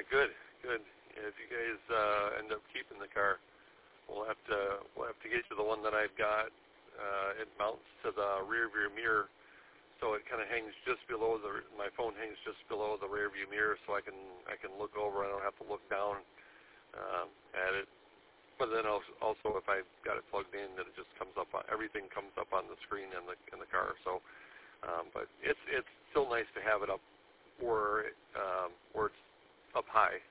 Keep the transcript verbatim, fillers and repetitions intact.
Yeah, good, good. Yeah, if you guys uh, end up keeping the car, we'll have to we'll have to get you the one that I've got. Uh, it mounts to the rear view mirror, so it kind of hangs just below the. My phone hangs just below the rear view mirror, so I can I can look over. I don't have to look down um, at it. But then also, also if I've got it plugged in, that it just comes up. On, everything comes up on the screen in the in the car. So, um, but it's it's still nice to have it up where um, where it's up high.